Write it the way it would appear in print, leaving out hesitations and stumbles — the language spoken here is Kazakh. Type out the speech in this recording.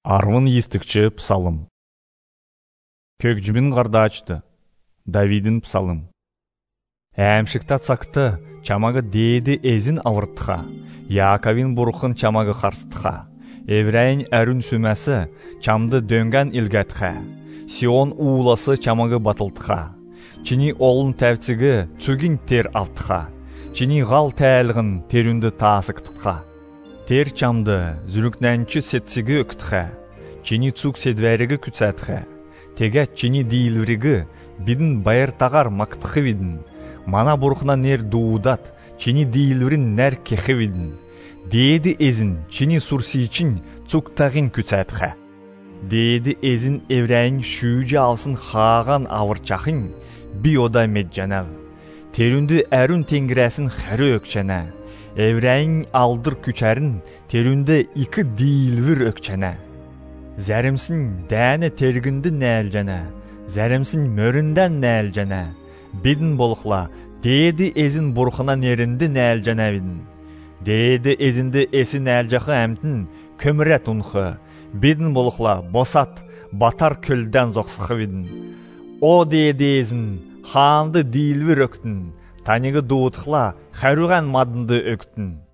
Арвын естікчі псалым. Көкжімін қарды açtı. Давидin псалым. Әмшікта цақты, чамағы дейді ezin авыртыға. Яковин бұрықын чамағы қарсытыға. Еврейн әрін сүмәсі, чамды дөңген илгәтіға. Сион уыласы чамағы батылтыға. Чини олын тәвтігі цүгін тер алтыға. Чини ғал тәлігін терінді тасықтыға. Тер чамды зүрікнәнчі сетсігі өктіға. Чини цук седвәрігі күтсәтіға. Теге чини дейілвірігі бидін байыр тағар мақтықы видін. Мана бұрқына нер дуудат, чини дейілвірін нәр кехі видін. Дейді ezin, чини сурси için цук тағын күтсәтіға. Дейді ezin еврәйін шүйжі алсын хаған авырчақын, би ода меджанал. Терінді әрін тенгірәсін қәрі өкчәнә. Еврәйін алдыр күчәрін, терінді икі дейілвір өкчәнә. Зәрімсін дәні тергінді нәлжәнә. Зәрімсін мөрінден нәлжәнә. Бидін болықла, дейді ezin бұрқына нерінді нәлжәнә бидін. Дейді ezинді есі нәлжақы әмтін көмірәт ұнқы. Бидін болықла, босат, батар көлден зоқсықы бидін. О дейді ezin, ханды дейілвір өктін. Таниғы дуытықла, қәріған мадынды өктін.